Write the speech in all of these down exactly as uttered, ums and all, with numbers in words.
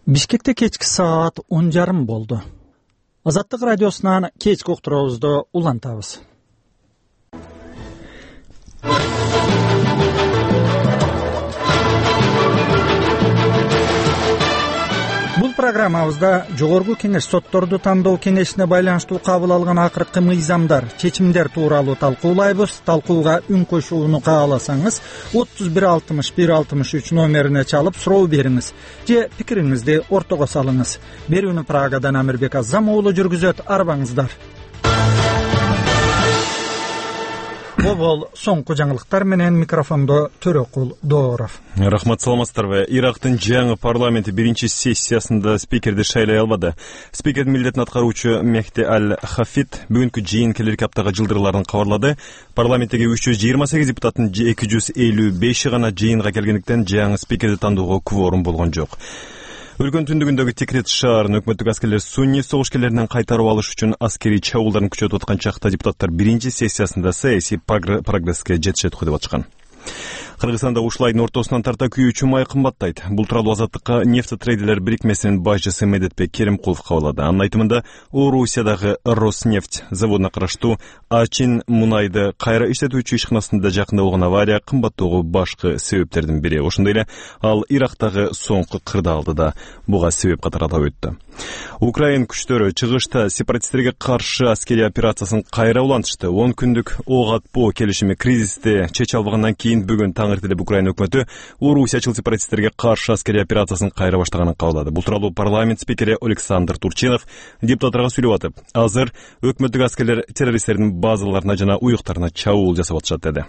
Бишкекте кечки саат он жарым болду. Азаттык радиосунан кечки уктуруубузду улантабыз. Бул программабызда жогорку кеңеш сотторду тандоо кеңешине байланыштуу кабыл алган акыркы мыйзамдар, чечимдер тууралуу талкуулайбыз. Талкууга үн кошууну кааласаңыз отуз бир алтымыш бир алтымыш үч номерине чалып суроо бериңиз же пикириңизди ортого салыңыз. Берүүнү Прагадан Амирбек Азам уулу жүргүзөт. Арбаңыздар. Бобол соңку жаңылыктар менен микрофондо Төрөкул Дооров. Рахмат, саламатсыздарбы. Ирактын жаңы парламенти биринчи сессиясында спикерди шайлай албады. Спикердин милдетин аткаруучу Мехди Аль-Хафид бүгүнкү жыйын келерки аптага жылдырыларын кабарлады. Парламенттеги үч жүз жыйырма сегиз депутаттын эки жүз элүү беши гана жыйынга келгендиктен жаңы спикерди тандоого кворум болгон жок. Өлкөнүн түндүгүндөгү Тикрет шаарын өкмөттүк аскерлер сунни согушкерлеринен кайтарып алыш үчүн аскерий чабуулдарын күчөтүп аткан чакта депутаттар биринчи сессиясында саясий прогресске жетишет деп атышкан. Кыргызстанда ушул айдын ортосунан тарта күйүүчү май кымбаттайт. Бул тууралуу Азаттыкка нефтетрейдерлер бирикмесинин башчысы Медетбек Керимкулов кабылады. Анын айтымында, Орусиядагы Роснефть заводуна караштуу Ачин мунайды кайра иштетүүчү ишканасында жакында болгон авария кымбаттоого башкы себептердин бири. Ошондой эле ал Ирактагы соңку кырдаалды да буга себеп катары атап өттү. Украин күчтөрү чыгышта сепаратисттерге каршы аскерий операциясын кайра улантышты. он күндүк ок атпоо келишими кризисти чече албагандан кийин бүгүн таң эртелеп Украина өкмөтү орусиячыл сепаратисттерге каршы аскерий операциясын кайра баштаганын кабылдады. Бул тууралуу парламент спикери Александр Турчинов депутаттарга сүйлөп атып, азыр өкмөттүк аскерлер террористтердин базаларына жана уюктарына чабуул жасап атышат деди.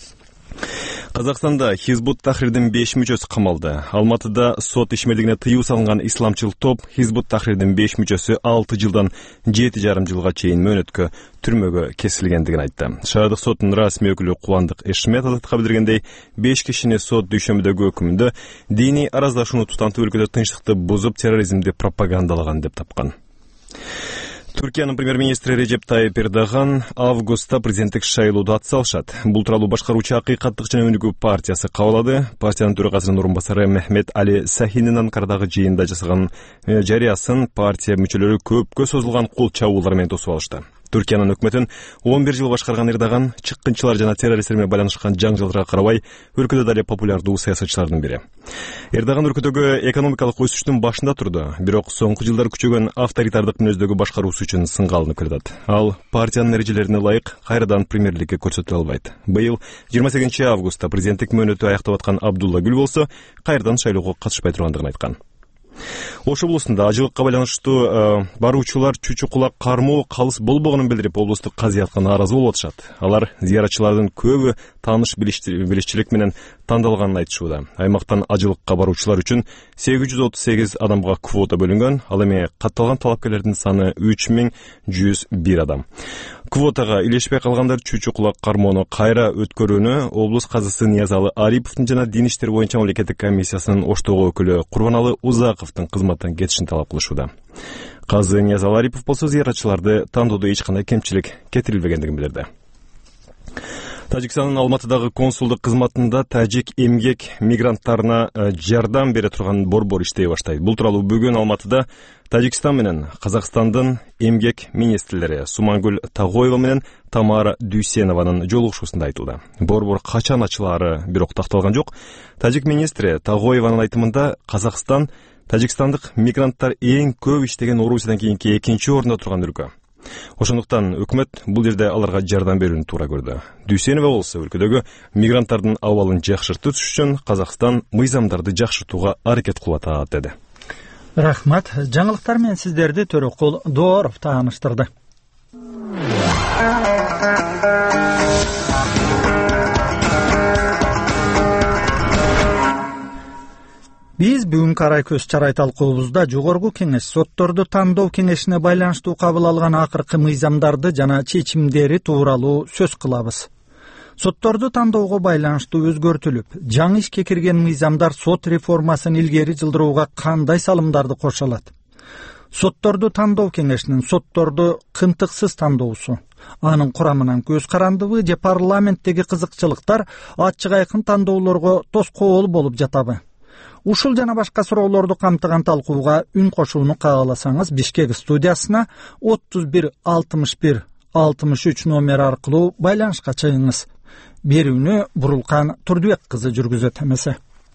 Казакстанда Хизбут Тахрирдин беш мүчөсү камалды. Алматыда сот ишмердигине тыюу салынган исламчыл топ Хизбут Тахрирдин беш мүчөсү алты жылдан жети жарым жылга чейин мөөнөткө түрмөгө кесилгендигин айтты. Шаардык соттун расмий өкүлү Кубандык Эшмет Азаттыкка билдиргендей, беш кишини сот дүйшөмбүдөгү өкүмүндө диний араздашууну тутантып өлкөдө тынчтыкты бузуп терроризмди пропагандалаган деп тапкан. Түркиянын премьер-министри Режеп Тайип Эрдоган августта президенттик шайлоодо атсалышат. Бул тууралуу башкаруучу Акыйкаттык жана Өнүгүү партиясы кабылады. Партиянын төрагасынын орун басары Мехмет Али Сахинин Анкарадагы жыйында жасаган жарыясын партия мүчөлөрү көпкө созулган кол чабуулар менен тосуп алышты. Түркиянын өкмөтүн он бир жыл башкарган Эрдоган чыккынчылар жана террористтер менен байланышкан жаңжалдарга карабай өлкөдө дале популярдуу саясатчылардын бири. Эрдоган өлкөдөгү экономикалык өсүштүн башында турду, бирок соңку жылдар күчөгөн авторитардык мүнөздөгү башкаруусу үчүн сынга алынып келатат. Ал партиянын эрежелерине ылайык кайрадан премьерликке көрсөтүлө албайт. Быйыл жыйырма сегизинчи августта президенттик мөөнөтү аяктап аткан Абдулла Гүл болсо кайрадан шайлоого катышпай тургандыгын айткан. Ош облусунда ажылыкка байланыштуу баруучулар чүчү кулак кармоо калыс болбогонун билдирип, облустук казыятка нааразы болуп атышат. Алар зыяратчылардын көбү тааныш билишчилик менен тандалганын айтышууда. Аймактан ажылыкка баруучулар үчүн сегиз жүз отуз сегиз адамга квота бөлүнгөн, ал эми катталган талапкерлердин саны үч миң жүз бир адам. Квотага илешпей калгандар чүчү кулак кармоону кайра өткөрүүнү облус казысы Ниязалы Ариповдун жана Дин иштери боюнча мамлекеттик комиссиясынын Оштогу өкүлү Курбаналы Узаковдун кызматтан кетишин талап кылышууда. Казы Ниязалы Арипов болсо зыяратчыларды тандоодо эч кандай кемчилик кетирилбегендигин билдирди. Тажикстандын Алматыдагы консулдук кызматында тажик эмгек мигранттарына жардам бере турган борбор иштей баштайт. Бул тууралуу бүгүн Алматыда Тажикстан менен Казакстандын эмгек министрлери Сумангүл Тагоева менен Тамара Дүйсенованын жолугушуусунда айтылды. Борбор качан ачылаары бирок такталган жок. Тажик министри Тагоеванын айтымында Казакстан тажикстандык мигранттар эң көп иштеген Орусиядан кийинки экинчи орунда турган өлкө. Ошондуктан өкмөт бул жерде аларга жардам берүүнү туура көрдү. Дүйсенова болсо өлкөдөгү мигранттардын абалын жакшыртыш үчүн Казакстан мыйзамдарды жакшыртууга аракет кылып атат деди. Рахмат. Жаңылыктар менен сиздерди Төрөкул Дооров тааныштырды. Биз бүгүн карай көз чарай талкуубузда жогорку кеңеш сотторду тандоо кеңешине байланыштуу кабыл алган акыркы мыйзамдарды жана чечимдери тууралуу сөз кылабыз. Сотторду тандоого байланыштуу өзгөртүлүп, жаңы ишке кирген мыйзамдар сот реформасын илгери жылдырууга кандай салымдарды кошо алат? Сотторду тандоо кеңешинин сотторду кынтыксыз тандоосу, анын курамынан көз карандыбы же парламенттеги кызыкчылыктар ачык айкын тандоолорго тоскоол болуп жатабы? Ушул жана башка суроолорду камтыган талкууга үн кошууну кааласаңыз Бишкек студиясына отуз бир алтымыш бир алтымыш үч номер аркылуу байланышка чыгыңыз. Берүүнү Бурулкан Турдубек кызы жүргүзөт эмесе.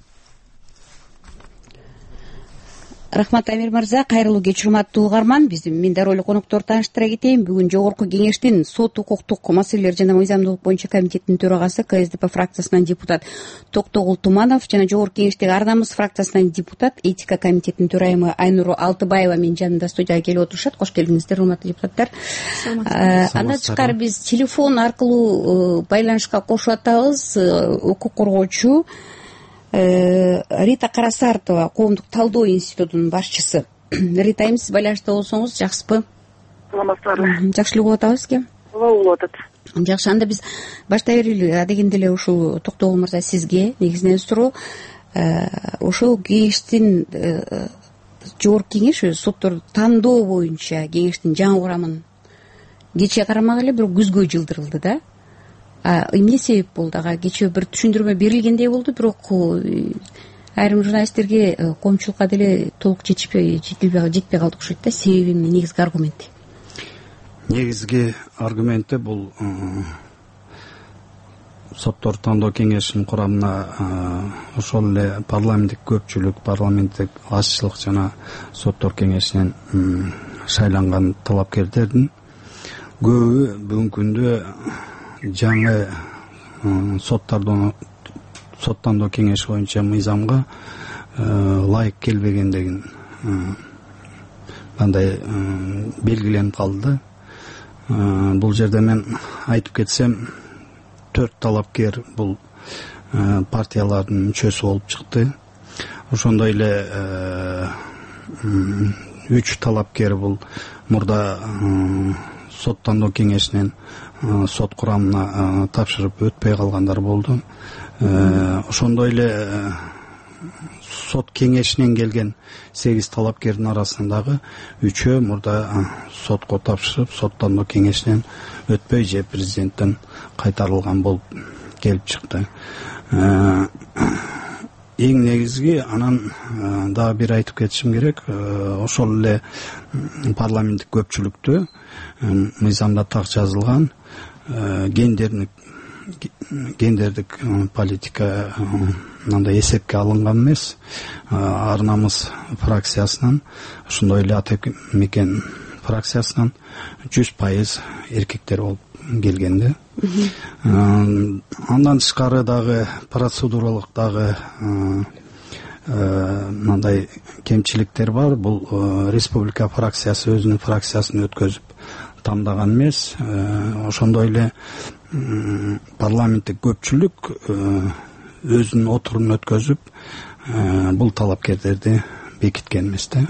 Рахмат Амир мырза, кайрылуу кеч урматтуу угарман. Биздин Миндар ойлуу коноктор тааныштыра кетейин. Бүгүн Жогорку Кеңештин сот укуктук маселелер жана мыйзамдуулук боюнча комитетинин төрагасы Ка Эс Де Пе фракциясынан депутат Токтогул Туманов жана Жогорку Кеңештеги Ар намыс фракциясынан депутат Этика комитетинин төрайымы Айнур Алтыбаева менин жанымда студияга келип отурушат. Кош келиңиздер, урматтуу депутаттар. Андан тышкары биз телефон аркылуу байланышка кошуп атабыз. Укук коргоочу Рита Карасартова, коомдук талдоо институтунун башчысы. Рита айым, сиз байланышта болсоңуз жакшысызбы? Саламатсыздарбы? Жакшы угуп атабыз экен. Ооба, угуп атат. Жакшы, анда биз баштай берели. Адегенде эле ушул Токтогул мырза сизге негизинен суроо. Ошол кеңештин Жогорку Кеңеш сотторду тандоо боюнча кеңештин жаңы курамын кечээ карамак эле, бирок күзгө жылдырылды да. Эмне себеп болду? Ага кечээ бир түшүндүрмө берилгендей болду, бирок айрым журналисттерге коомчулукка деле толук жетишпей жетпей калды окшойт да. Себеби эмне, негизги аргументи? Негизги аргументи бул соттор тандоо кеңешинин курамына ошол эле парламенттик көпчүлүк, парламенттик азчылык жана соттор кеңешинен шайланган талапкерлердин көбү бүгүнкү күндө жаңы соттардын соттандоо кеңеши боюнча мыйзамга ылайык келбегендигин мындай белгиленип калды. Бул жерде мен айтып кетсем, төрт талапкер бул партиялардын мүчөсү болуп чыкты. Ошондой эле үч талапкер бул мурда соттандоо кеңешинен сот курамына тапшырып өтпөй калгандар болду. Ошондой эле сот кеңешинен келген сегиз талапкердин арасындагы үчөө мурда сотко тапшырып, соттандоо кеңешинен өтпөй же президенттен кайтарылган болуп келип чыкты. Эң негизги анан дагы бир айтып кетишим керек. Ошол эле парламенттик көпчүлүктө мыйзамда так жазылган гендердик гендердик политика мындай эсепке алынган эмес. Ар намыс фракциясынан, ошондой эле Ата мекен фракциясынан жүз пайыз эркектер болуп келгенде. Андан тышкары дагы процедуралык дагы мындай кемчиликтер бар. Бул республика фракциясы өзүнүн фракциясын өткөзүп тандаган эмес. Ошондой эле парламенттик көпчүлүк өзүнүн отурумун өткөзүп бул талапкерлерди бекиткен эмес да.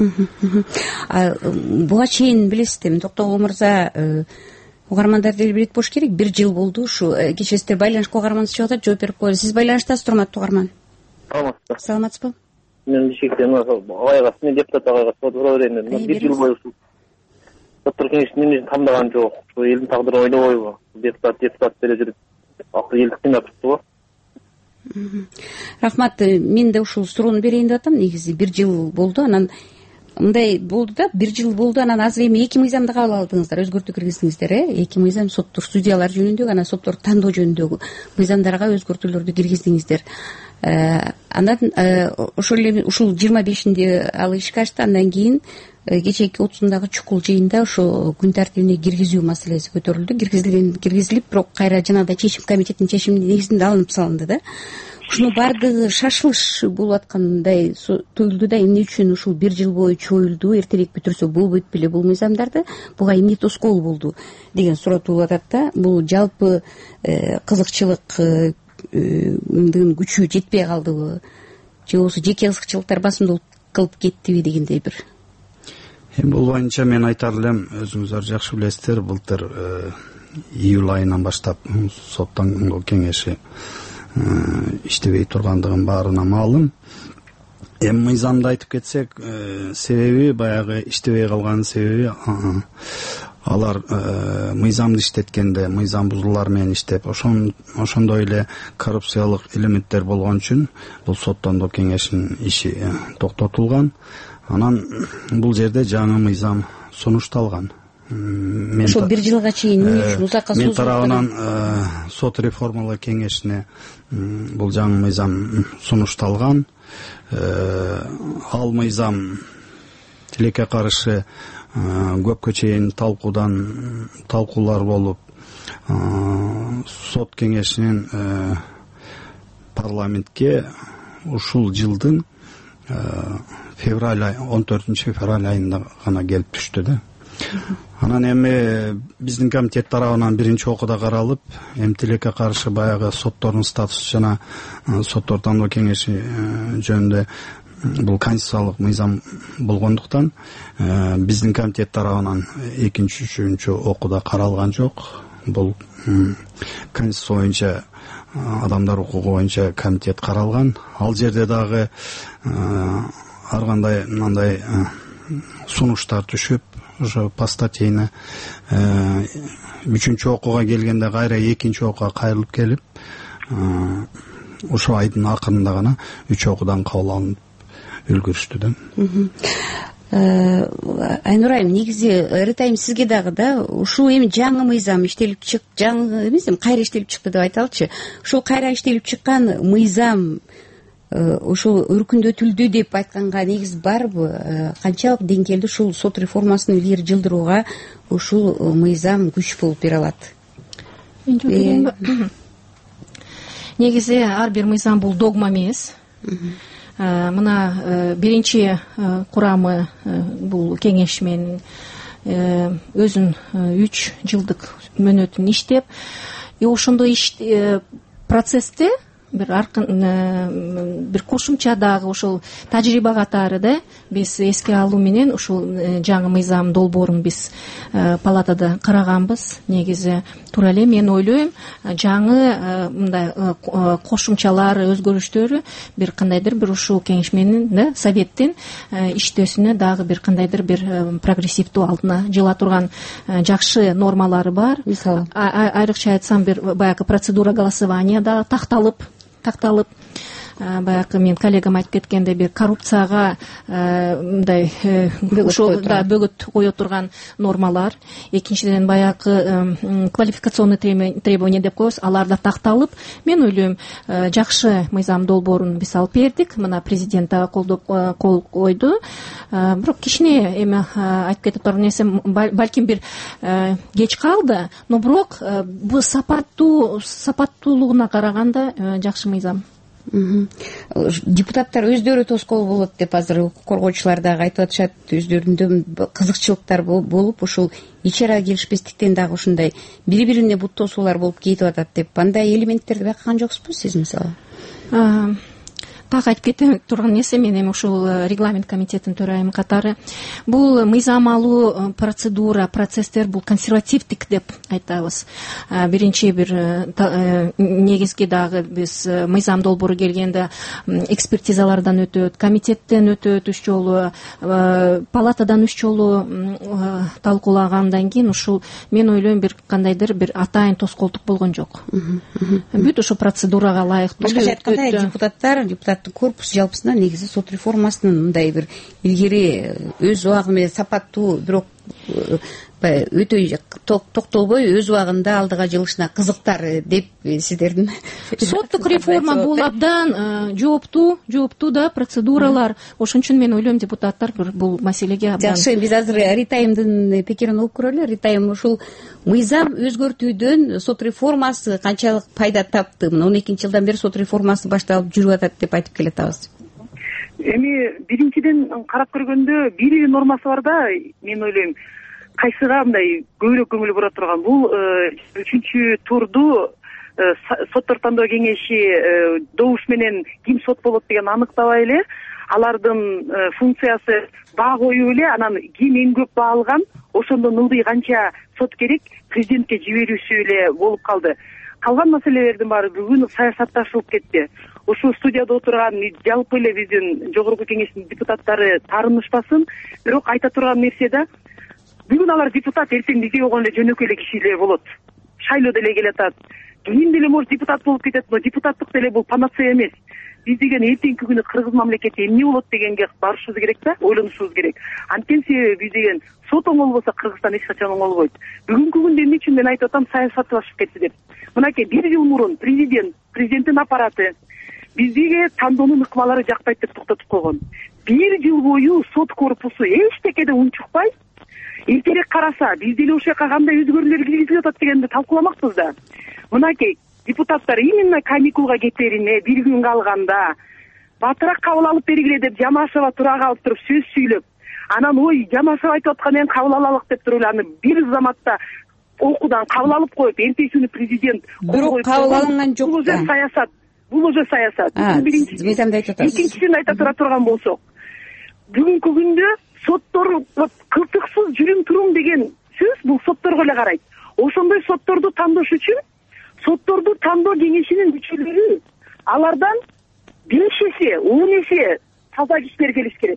Буга чейин билесиздер, Токтогул мырза, угармандар деле билет болуш керек, бир жыл болду ушу кечесиздер байланышка угармансыз чыгып атат, жооп берип коелу. Сиз байланыштасыз, урматтуу угарман? Саламатсызбы? Саламатсызбы? Мен Бишкектен агайга, мен депутат агайга сура берейин. Бир жыл бою соттор кеңешинин эмесин тандаган жок. Ушу элдин тагдырын ойлобойбу? Депутат депутат деле жүрүп, акыл элди кыйнап турупту. Рахмат, мен да ушул суроону берейин деп атам. Негизи бир жыл болду, анан мындай болду да, бир жыл болду, анан азыр эми эки мыйзамды кабыл алдыңыздар, өзгөртүү киргиздиңиздер, э? Эки мыйзам, соттор судьялар жөнүндөгү, анан соттор тандоо жөнүндөгү мыйзамдарга өзгөртүүлөрдү киргиздиңиздер. Андан ошол эле ушул жыйырма бешинде ал ишке ашты. Андан кийин кечээки отузундагы чукул жыйында ошо күн тартибине киргизүү маселеси көтөрүлдү. Киргизилген, киргизилип, бирок кайра жанагыдай чечим комитеттин чечиминин негизинде алынып салынды да. Ушуну бардыгы шашылыш болуп аткандай туюлду да. Эмне үчүн ушул бир жыл бою чоюлду, эртерээк бүтүрсө болбойт беле бул мыйзамдарды? Буга эмне тоскоол болду деген суроо туулуп атат да. Бул жалпы кызыкчылык мындын күчү жетпей калдыбы, же болбосо жеке кызыкчылыктар басымдуулук кылып кеттиби дегендей бир. Эми бул боюнча мен айтар элем, өзүңүздөр жакшы билесиздер, былтыр июль айынан баштап соттандоо кеңеши иштебей тургандыгын баарына маалым. Эми мыйзамды айтып кетсек, себеби баягы иштебей калганын себеби алар мыйзамды иштеткенде мыйзам бузуулар менен иштеп ошон ошондой эле коррупциялык элементтер болгон үчүн бул сот тандоо кеңешинин иши токтотулган. Анан бул жерде жаңы мыйзам сунушталган. Ошол бир жылга чейин эмне үчүн узакка созулуп? Мен тарабынан сот реформалоо кеңешине бул жаңы мыйзам сунушталган. Ал мыйзам тилекке каршы көпкө чейин талкуудан талкуулар болуп, сот кеңешинин парламентке ушул жылдын февраль он төртүнчү февраль айында гана келип түштү да. Анан эми биздин комитет тарабынан биринчи окууда каралып, эми тилекке каршы баягы соттордун статусу жана соттор тандоо кеңеши жөнүндө бул конституциялык мыйзам болгондуктан биздин комитет тарабынан экинчи үчүнчү окууда каралган жок. Бул конституция боюнча, адамдар укугу боюнча комитет каралган. Ал жерде дагы ар кандай мындай сунуштар түшүп, ошо по статейне үчүнчү окууга келгенде кайра экинчи окууга кайрылып келип, ошо айдын акырында гана үч окуудан кабыл алынып үлгүрүштү да. Айнур айым, негизи Ритайым сизге дагы да ушул эми жаңы мыйзам иштелип чык, жаңы эмес, эми кайра иштелип чыкты деп айталычы. Ушул кайра иштелип чыккан мыйзам ушул өркүндөтүлдү деп айтканга негиз барбы? Канчалык деңгээлде ушул сот реформасын илгери жылдырууга ушул мыйзам күч болуп бере алат? Негизи ар бир мыйзам бул догма эмес. Мына биринчи курамы бул кеңеш менен өзүн үч жылдык мөөнөтүн иштеп, ошондой процессте бир аркын бир кошумча дагы ошол тажрыйба катары да биз эске алуу менен ушул жаңы мыйзам долбоорун биз палатада караганбыз. Негизи туура эле мен ойлойм, жаңы мындай кошумчалар, өзгөрүштөр бир кандайдыр бир ушул кеңеш менен да советтин иштөөсүнө дагы бир кандайдыр бир прогрессивдүү алдына жыла турган жакшы нормалары бар. Мисалы айрыкча айтсам, бир баягы процедура голосования да такталып такталып баягы мен коллегам айтып кеткендей, бир коррупцияга мындай ошол да бөгөт кое турган нормалар. Экинчиден баягы квалификационный требования деп коебуз, алар да такталып, мен ойлойм, жакшы мыйзам долбоорун биз алып бердик. Мына президент дагы колдоп кол койду. Бирок кичине эми айтып кетип турган нерсем, балким бир кеч калды, но бирок бул сапаттуу сапаттуулугуна караганда жакшы мыйзам. Депутаттар өздөрү тоскоол болот деп азыр укук коргоочулар дагы айтып атышат. Өздөрүндө кызыкчылыктар болуп, ушул ич ара келишпестиктен дагы ушундай бири бирине бут тосуулар болуп кетип атат деп. Андай элементтерди байкаган жоксузбу сиз мисалы? Так айтып кете турган нерсе, мен эми ушул регламент комитетинин төрайымы катары бул мыйзам алуу процедура, процесстер бул консервативдик деп айтабыз. Биринчи бир негизги дагы биз мыйзам долбоору келгенде экспертизалардан өтөт, комитеттен өтөт үч жолу, палатадан үч жолу талкуулагандан кийин ушул мен ойлойм бир кандайдыр бир атайын тоскоолдук болгон жок. Бүт ушул процедурага ылайыктуу. Башкача айтканда, депутаттар депутат корпус жалпысынан негизи сот реформасынын мындай бир илгери өз убагы менен сапаттуу, бирок өтө токтолбой өз убагында алдыга жылышына кызыктар деп сиздердин соттук реформа бул абдан жооптуу жооптуу да процедуралар. Ошон үчүн мен ойлойм, депутаттар бул маселеге абдан. Жакшы, биз азыр Ритайымдын пикирин угуп көрөлү. Ритайым, ушул мыйзам өзгөртүүдөн сот реформасы канчалык пайда тапты? Мына он экинчи жылдан бери сот реформасы башталып жүрүп атат деп айтып келатабыз. Эми биринчиден карап көргөндө бир нормасы бар да, мен ойлойм, кайсыга мындай көбүрөөк көңүл бура турган. Бул үчүнчү турду соттор тандоо кеңеши добуш менен ким сот болот деген аныктабай эле, алардын функциясы баа коюп эле, анан ким эң көп баа алган, ошондон ылдый канча сот керек президентке жиберүүсү эле болуп калды. Калган маселелердин баары бүгүн саясатташылып кетти. Ушул студияда отурган жалпы эле биздин жогорку кеңештин депутаттары таарынышпасын, бирок айта турган нерсе да, бүгүн алар депутат, эртең бизге болгондо эле жөнөкөй эле киши эле болот, шайлоо деле келатат, кийин деле может депутат болуп кетет, но депутаттык деле бул панацея эмес. Биз деген эртеңки күнү кыргыз мамлекети эмне болот дегенге барышыбыз керек да, ойлонушубуз керек. Анткени себеби биз деген сот оңолбосо Кыргызстан эч качан оңолбойт. Бүгүнкү күндө эмне үчүн мен айтып атам, саясатташып кетти деп. Мынакей бир жыл мурун президент, президенттин аппараты бизге тандоонун ыкмалары жакпайт деп токтотуп койгон. Бир жыл бою сот корпусу эчтекеде унчукпай, эртерээк караса биз деле ошол жака кандай өзгөрүүлөр киргизилип атат дегенди талкууламакпыз да. Мынакей депутаттар именно каникулга кетерине бир күн калганда батыраак кабыл алып бергиле деп Жамашева тура калып туруп сөз сүйлөп, анан ой Жамашева айтып аткан эми кабыл алалык деп туруп аны бир заматта окуудан кабыл алып коюп, эртеси күнү президент бирок кабыл алынган жок. Бул уже саясат. Бул уже саясат. Мыйзамда айтып атасыз. Экинчисин айта тура турган болсок, бүгүнкү күндө соттор кылтыксыз жүрүм турум деген сөз бул сотторго эле карайт. Ошондой сотторду тандош үчүн сотторду тандоо кеңешинин мүчөлөрү алардан беш эсе, он эсе таза кишилер келиш керек.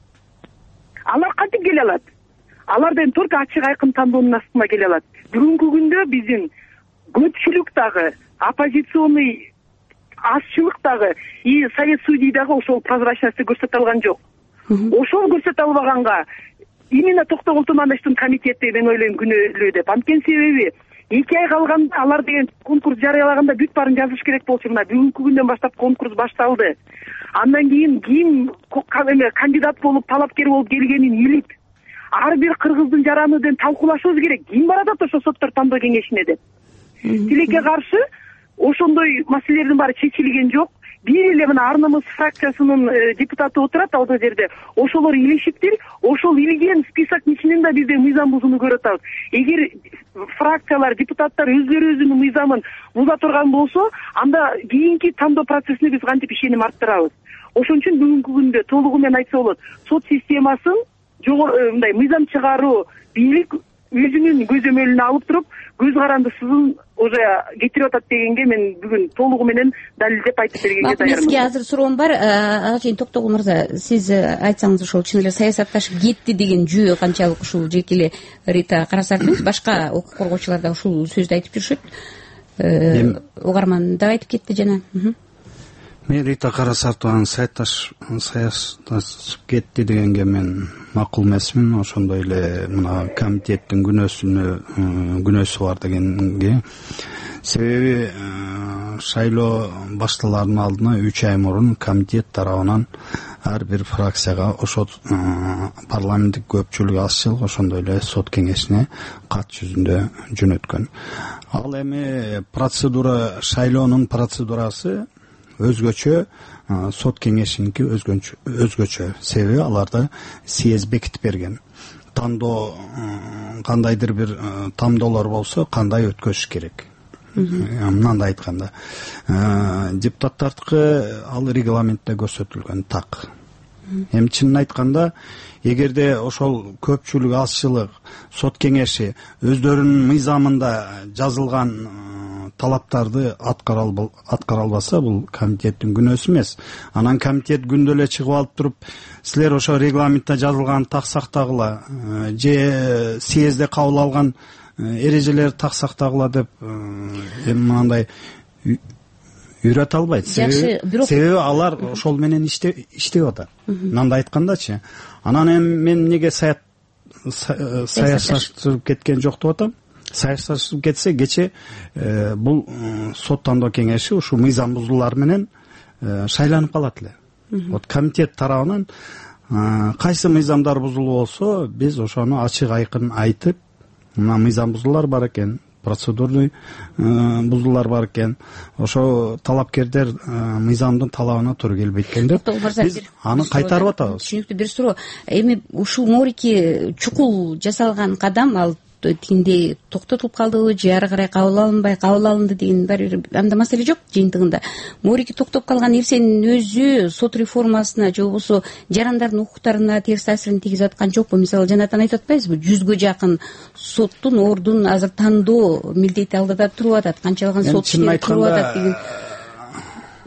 Алар кантип келе алат? Алар ден только ачык айкын тандоонун астына келе алат. Бүгүнкү күндө биздин көпчүлүк дагы, оппозиционный азчылык дагы, и совет судей дагы ошол прозрачностьты көрсөтө алган жок. Ошол көрсөтө албаганга именно Токтогул Тумандыштын комитети мен ойлойм күнөөлүү деп. Анткени себеби эки ай калганда алар деген конкурс жарыялаганда бүт баарын жазыш керек болчу. Мына бүгүнкү күндөн баштап конкурс башталды. Андан кийин ким кандидат болуп, талапкер болуп келгенин илип, ар бир кыргыздын жаранын талкуулашыбыз керек. Ким баратат ошо соттор тандоо кеңешине деп. Тилекке каршы ошондой маселелердин баары чечилген жок. Бир эле мына Арнамыз фракциясынын депутаты отурат ал жерде. Ошолор илишиптир. Ошол илген списоктун ичинен да бизде мыйзам бузууну көрүп атабыз. Эгер фракциялар, депутаттар өздөрү өзүнүн мыйзамын буза турган болсо, анда кийинки тандоо процессине биз кантип ишеним арттырабыз. Ошон үчүн бүгүнкү күндө толугу менен айтса болот, сот системасын жогору мындай мыйзам чыгаруу бийлик өзүнүн көзөмөлүнө алып туруп, көз карандысызын уже кетирип атат дегенге мен бүгүн толугу менен далилдеп айтып бергенге даярмын. Сизге азыр суроом бар. Ажен Токтогул мырза, сиз айтсаңыз, ошол чын эле саясатташып кетти деген жүйө канчалык ушул жеке эле Рита Карасартович, башка укук коргоочулар да ушул сөздү айтып жүрүшөт. Угарман да айтып кетти жана. Мен Рита Карасартованын саясатташып кетти дегенге мен макул эмесмин. Ошондой эле мына комитеттин күнөөсүнө күнөөсү бар дегенге. Себеби шайлоо башталарынын алдына үч ай мурун комитет тарабынан ар бир фракцияга ошо парламенттик көпчүлүк азчылык ошондой эле сот кеңешине кат жүзүндө жөнөткөн. Ал эми процедура, шайлоонун процедурасы өзгөчө, сот кеңешиники өзгөчө. Себеби аларда съезд бекитип берген. Тандоо кандайдыр бир тамдоолор болсо кандай өткөзүш керек. Мындай айтканда, депутаттардыкы ал регламентте көрсөтүлгөн так. Эми чынын айтканда, эгерде ошол көпчүлүк азчылык, сот кеңеши өздөрүнүн мыйзамында жазылган талаптарды аткара албаса, бул комитеттин күнөөсү эмес. Анан комитет күндө эле чыгып алып туруп, силер ошо регламентте жазылган так сактагыла, же съездде кабыл алган эрежелерди так сактагыла деп эми мындай үйрөтө албайт. Себеби алар ошол менен иштеп атат. Мындай айткандачы. Анан эми мен эмнеге саясатташып кеткен жок деп атам? Саясатташып кетсе, кече бул сот тандоо кеңеши ушу мыйзам бузуулар менен шайланып калат эле. Вот комитет тарабынан кайсы мыйзамдар бузулуу болсо, биз ошону ачык айкын айтып, мына мыйзам бузуулар бар экен, процедурный бузуулар бар экен, ошо талапкерлер мыйзамдын талабына туура келбейт экен деп биз аны кайтарып атабыз. Түшүнүктүү бир суроо. Эми ушул морики чукул жасалган кадам ал тиндей токтотулуп калдыбы же ары карай кабыл алынбай кабыл алынды деген бир анда маселе жок жыйынтыгында. Морики токтоп калган нерсенин өзү сот реформасына же болбосо жарандардын укуктарына терс таасирин тийгизип аткан жокпу? Мисалы жанатан айтып атпайбызбы, жүзгө жакын соттун ордун азыр тандоо милдети алдыда туруп атат, канчалаган сот иштери туруп атат деген.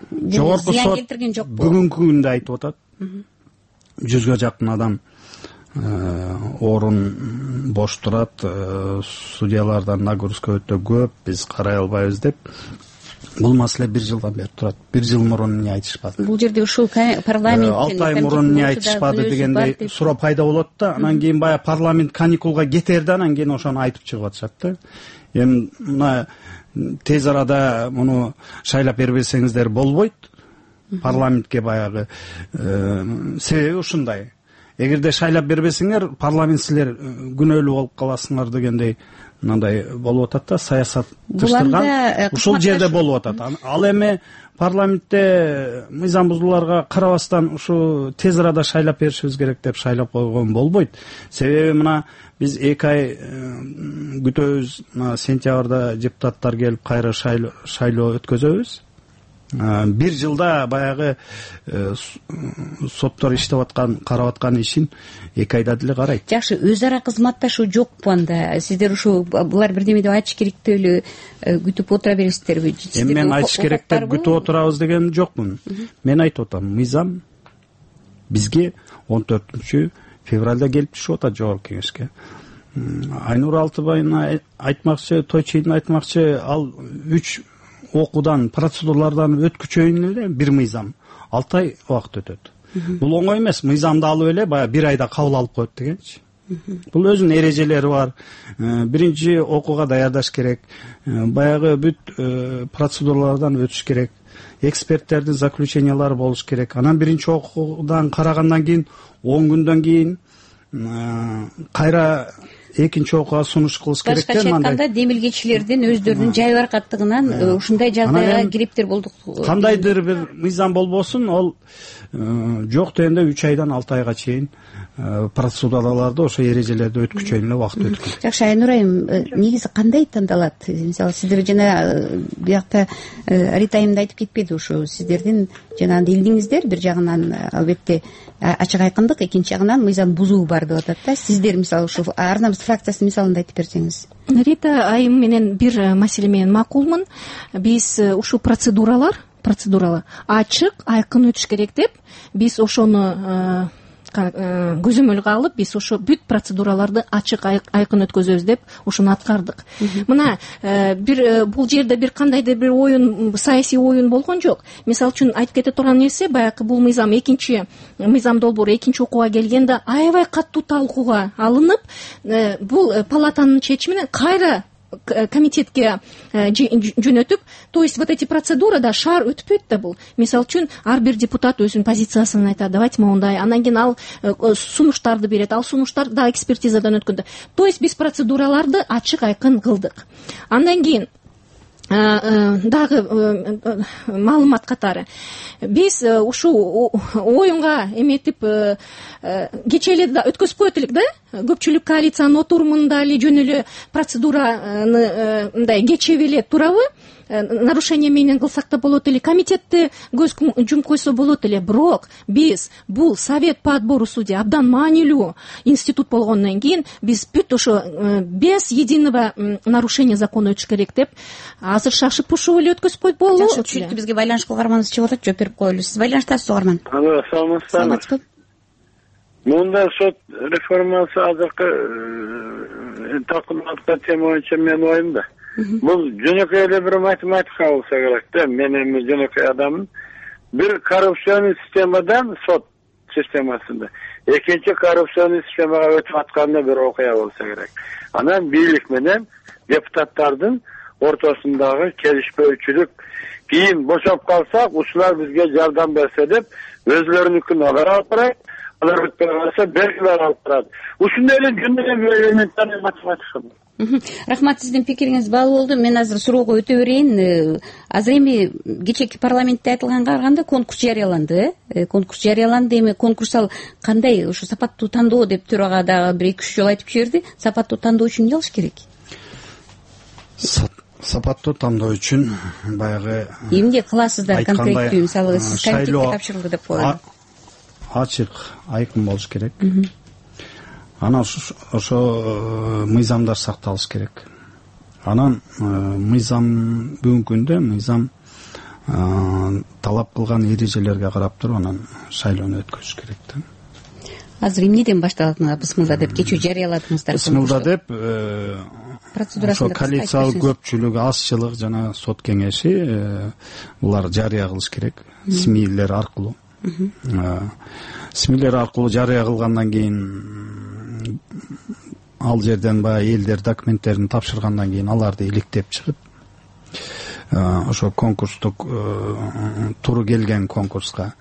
Жогорку сот бүгүнкү күндө айтып атат, жүзгө жакын адам орун бош турат, судьялардан нагрузка өтө көп, биз карай албайбыз деп. Бул маселе бир жылдан бери турат. Бир жыл мурун эмне айтышпады? Бул жерде ушул парламент алты ай мурун эмне айтышпады дегендей суроо пайда болот да. Анан кийин баягы парламент каникулга кетер да, анан кийин ошону айтып чыгып атышат да. Эми мына тез арада муну шайлап бербесеңиздер болбойт. Парламентке баягы себеби ушундай. Эгерде шайлап бербесеңер, парламент силер күнөөлүү болуп каласыңар дегендей мындай болуп атат да, саясат тыштырган ушул жерде болуп атат. Ал эми парламентте мыйзам бузууларга карабастан ушу тез арада шайлап беришибиз керек деп шайлап койгон болбойт. Себеби мына биз эки ай күтөбүз, мына сентябрда депутаттар келип кайра шайлоо өткөзөбүз. Бир жылда баягы соттор иштеп аткан, карап аткан ишин эки айда деле карайт. Жакшы, өз ара кызматташуу жокпу анда? Сиздер ушу булар бирдеме деп айтыш керек деп эле күтүп отура бересиздерби? Эми мен айтыш керек деп күтүп отурабыз деген жокмун. Мен айтып атам, мыйзам бизге он төртүнчү февралда келип түшүп атат жогорку кеңешке. Айнур Алтыбайына айтмакчы, Тойчийдин айтмакчы, ал үч окуудан, процедуралардан өткүчөйүн эле бир мыйзам алты ай убакыт өтөт. Бул оңой эмес. Мыйзамды алып эле баягы бир айда кабыл алып коет дегенчи. Бул өзүнүн эрежелери бар. Биринчи окууга даярдаш керек. Баягы бүт процедуралардан өтүш керек. Эксперттердин заключениялары болуш керек. Анан биринчи окуудан карагандан кийин он күндөн кийин кайра экинчи окууга сунуш кылыш керек да. Башкача айтканда, демилгечилердин өздөрүнүн жай баракаттыгынан ушундай жагдайга кириптер болдук. Кандайдыр бир мыйзам болбосун, ол жок дегенде үч айдан алты айга чейин процедураларды, ошо эрежелерди өткүчөйүн эле убакыт өткөн. Жакшы, Айнур айым, негизи кандай тандалат? Мисалы, сиздер жана биякта Рита айым да айтып кетпеди, ушу сиздердин жана илдиңиздер бир жагынан албетте ачык айкындык, экинчи жагынан мыйзам бузуу бар деп атат да. Сиздер мисалы ушу ар намыс фракциясынын мисалында айтып берсеңиз. Рита айым менен бир маселе менен макулмун. Биз ушул процедуралар, процедуралар ачык, айкын өтүш керек деп, биз ошону көзөмөлгө алып, биз ошо бүт процедураларды ачык, айкын өткөзөбүз деп ошону аткардык. Мына бир бул жерде бир кандайдыр бир оюн, саясий оюн болгон жок. Мисалы үчүн айтып кете турган нерсе, баягы бул мыйзам экинчи мыйзам долбоору экинчи окууга келгенде аябай катуу талкууга алынып, бул палатанын чечиминен кайра комитетке жөнөтүп, то есть вот эти процедурада шаар өтпөйт да бул. Мисалы үчүн ар бир депутат өзүнүн позициясын айтат, давайте моундай, анан кийин ал сунуштарды берет, ал сунуштар да экспертизадан өткөндө. То есть биз процедураларды ачык, айкын кылдык. Андан кийин дагы маалымат катары, биз ушул оюнга эметип кече эле да өткөзүп коет элек да, көпчүлүк коалициянын отурумунда эле жөн эле процедураны мындай кечеп эле турабы, нарушение менен кылсак да болот эле, комитетти көз жумуп койсо болот эле. Бирок биз бул совет по отбору судей абдан маанилүү институт болгондон кийин биз бүт ошо без единого нарушения закона өтүш керек деп азыр шашып пушуп эле өткөзүп койуп болду. Жакшы, түшүнүктүү, бизге байланышка кугарманыбыз чыгып атат, жооп берип коелу. Сиз байланыштасыз, угарман. Алло, саламатсызбы? Мында сот реформасы азыркы талкууланып тема боюнча менин оюмда. Бул жөнөкөй эле бир математика болсо керек да. Мен эми жөнөкөй адаммын. Бир коррупционный системадан, сот системасында экинчи коррупционный системага өтүп атканда бир окуя болсо керек. Анан бийлик менен депутаттардын ортосундагы келишпөөчүлүк, кийин бошоп калсак, ушулар бизге жардам берсе деп өзлөрүнүкүн алар алып барат, алар өтпөй калса бергилер алып барат. Ушундай эле жөнөкөй элементарный математика. Рахмат, сиздин пикириңиз баалуу болду. Мен азыр суроого өтө берейин. Азыр эми кечээки парламентте айтылганга караганда конкурс жарыяланды, э? Конкурс жарыяланды. Эми конкурс ал кандай, ушу сапаттуу тандоо деп төрага дагы бир эки үч жолу айтып жиберди. Сапаттуу тандоо үчүн эмне кылыш керек? Сапаттуу тандоо үчүн баягы эмне кыласыздар конкреттүү? Мисалы, сиз комитетке тапшырылды деп коелу. Ачык, айкын болуш керек. Анан ошо мыйзамдар сакталыш керек. Анан мыйзам бүгүнкү күндө мыйзам талап кылган эрежелерге карап туруп анан шайлоону өткөзүш керек да. азыр эмнеден башталат бысмылда деп кечүү жарыяладыңыздар? Бысмылда деп ошо коалициялык көпчүлүк, азчылык жана сот кеңеши булар жарыя кылыш керек СМИлер аркылуу. СМИлер аркылуу жарыя кылгандан кийин ал жерден баягы элдер документтерин тапшыргандан кийин аларды иликтеп чыгып ошо конкурстук туру келген конкурска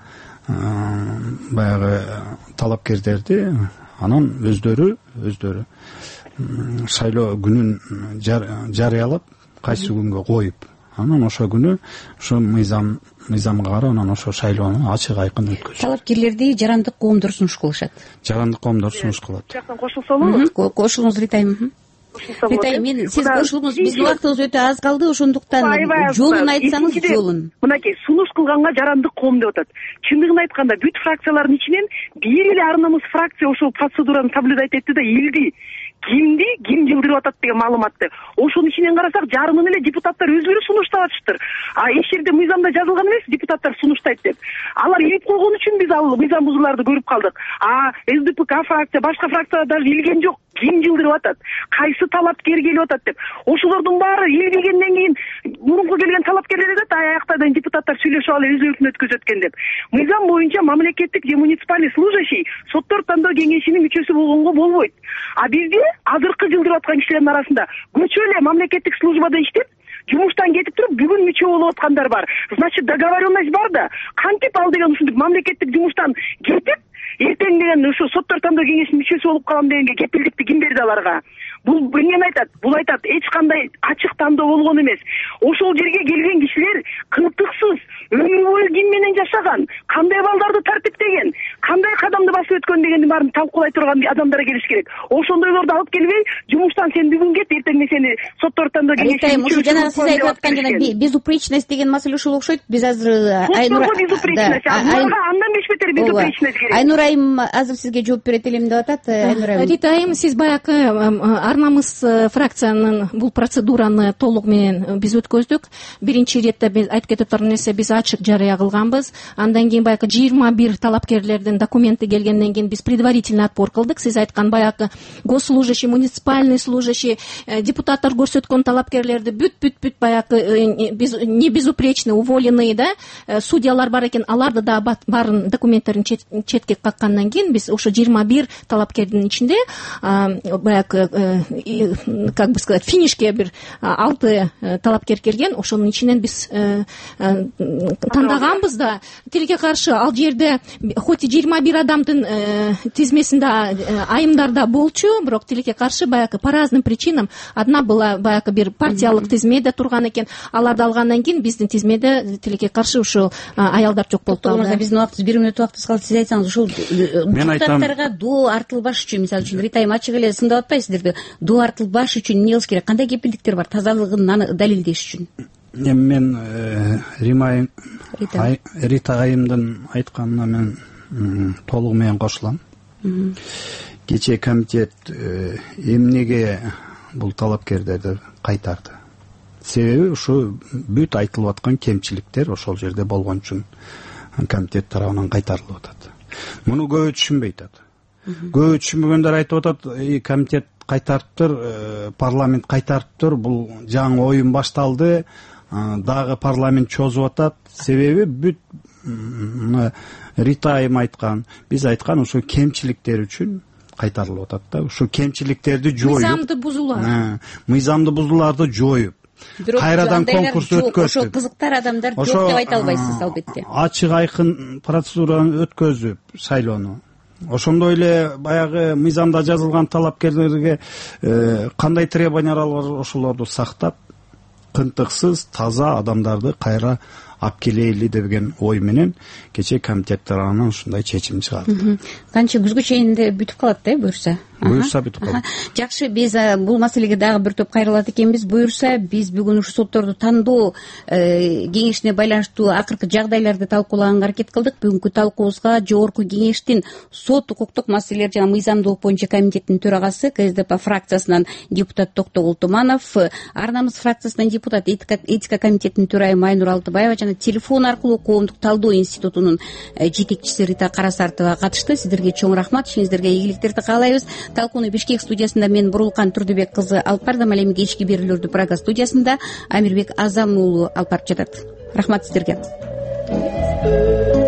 баягы талапкерлерди анан өздөрү өздөрү шайлоо күнүн жарыялап кайсы күнгө коюп анан ошо күнү ошо мыйзам мыйзамга карап анан ошо шайлоону ачык айкын өткөзөт. Талапкерлерди жарандык коомдор сунуш кылышат. Жарандык коомдор сунуш кылат. Жактан кошулса болобу? Кошулуңуз Ритайым. Ритайым, мен сиз кошулуңуз, биздин убактыбыз өтө аз калды, ошондуктан жолун айтсаңыз жолун. Мынакей сунуш кылганга жарандык коом деп атат. Чындыгын айтканда бүт фракциялардын ичинен бир эле арнамыз фракция ошол процедураны соблюдать этти да элди кимди ким жылдырып атат деген маалыматты ошонун ичинен карасак жарымын эле депутаттар өздөрү сунуштап атышты. А эч жерде мыйзамда жазылган эмес депутаттар сунуштайт деп. Алар илип койгон үчүн биз ал мыйзам бузууларды көрүп калдык. А СДПК фракция, башка фракциялар даже илген жок. Ким жылдырып атат? Кайсы талапкер келип атат деп. Ошолордун баары илбегенден кийин мурунку келген талапкерлер айтат, аяктардан депутаттар сүйлөшүп алып өз өкүн өткөзөт экен деп. Мыйзам боюнча мамлекеттик же муниципальный служащий соттор тандоо кеңешинин мүчөсү болгонго болбойт. А бизде азыркы жылдырып аткан кишилердин арасында көчө эле мамлекеттик службада иштеп жумуштан кетип туруп бүгүн мүчө болуп аткандар бар. Значит, договоренность бар да, кантип ал деген ушунтип мамлекеттик жумуштан кетип эртең деген ушу соттор тандоо кеңешинин мүчөсү болуп калам дегенге кепилдикти ким берди аларга? Бул эмнени айтат? Бул айтат, эч кандай ачык тандоо болгон эмес. Ошол жерге келген кишилер кылтыксыз өмүр бою ким менен жашаган, кандай балдарды тартиптеген, кандай кадамды басып өткөн дегендин баарын талкуулай турган адамдар келиш керек. Ошондойлорду алып келбей, жумуштан сен бүгүн кет, эртең мен сени соттор тандоо кеңешинин мүчөсү жанагы сиз айтып аткан жана безупречность деген маселе ушул окшойт. Биз азыр Айнура андан беш бетер безупречность керек. Айнура Айым азыр сизге жооп берет элем деп атат. Айнура Айым. Рита Айым, сиз баягы арнамыз фракциянын бул процедураны толук менен биз өткөздүк. Биринчи иретте биз айтып кетип турган нерсе, биз ачык жарыя кылганбыз. Андан кийин баягы жыйырма бир талапкерлердин документи келгенден кийин биз предварительный отбор кылдык. Сиз айткан баягы госслужащий, муниципальный служащий, депутаттар көрсөткөн талапкерлерди бүт бүт бүт баягы биз не безупречный, уволенный да судьялар бар экен, аларды да баарын документтерин четке каккандан кийин биз ошо жыйырма бир талапкердин ичинде баягы как бы сказать, финишке бир алты талапкер келген, ошонун ичинен биз тандаганбыз да. Тилекке каршы ал жерде хоть жыйырма бир адамдын тизмесинде айымдарда болчу, бирок тилекке каршы баягы по разным причинам одна была баягы бир партиялык тизмеде турган экен, аларды алгандан кийин биздин тизмеде тилекке каршы ушул аялдар жок болуп калды. Биздин убактыбыз бир мүнөт убактыбыз калды. Сиз айтсаңыз ушул депутаттарга доо артылбаш үчүн, мисалы үчүн Ритайым ачык эле сындап атпайсыздырбы? Доо артылбаш үчүн эмне кылыш керек? Кандай кепилдиктер бар тазалыгын аны далилдеш үчүн? Эми мен Рита Айымдын айтканына мен толугу менен кошулам. Кечээ комитет эмнеге бул талапкерлерди кайтарды? Себеби ушу бүт айтылып аткан кемчиликтер ошол жерде болгон үчүн комитет тарабынан кайтарылып атат. Муну көбү түшүнбөйт атат. Көбү түшүнбөгөндөр айтып атат, комитет кайтарыптыр, парламент кайтарыптыр, бул жаңы оюн башталды, дагы парламент чозуп атат. Себеби бүт Рита Айым айткан, биз айткан ошо кемчиликтер үчүн кайтарылып атат да. Ошо кемчиликтерди жоюп, мыйзамды бузуулар. Мыйзамды бузууларды жоюп, кайрадан конкурс өткөзүп, ошо кызыктар адамдар жок деп айта албайсыз албетте. Ачык айкын процедураны өткөзүп шайлоону. Ошондой эле баягы мыйзамда жазылган талапкерлерге кандай требованиялар бар, ошолорду сактап, кынтыксыз, таза адамдарды кайра алып келели деген ой менен кечээ комитет тарабынан ушундай чечим чыгарды. Канча күзгө чейин бүтүп калат да буюрса. буюрса бүтүп калат. Жакшы, биз бул маселеге дагы бир топ кайрылат экенбиз. Буюрса, биз бүгүн ушу сотторду тандоо кеңешине байланыштуу акыркы жагдайларды талкуулаганга аракет кылдык. Бүгүнкү талкуубузга Жогорку Кеңештин сот укуктук маселелер жана мыйзамдуулук боюнча комитетинин төрагасы КСДП фракциясынан депутат Токтогул Туманов, Ар намыс фракциясынан депутат этика комитетинин төрайымы Айнур Алтыбаева жана телефон аркылуу коомдук талдоо институтунун жетекчиси Рита Карасартова катышты. Сиздерге чоң рахмат, ишиңиздерге ийгиликтерди каалайбыз. Талкууну Бишкек студиясында мен Бурулкан Турдубек кызы алып бардым. Ал эми кечки берүүлөрдү Прага студиясында Амирбек Азам уулу алып барып жатат. Рахмат сиздерге.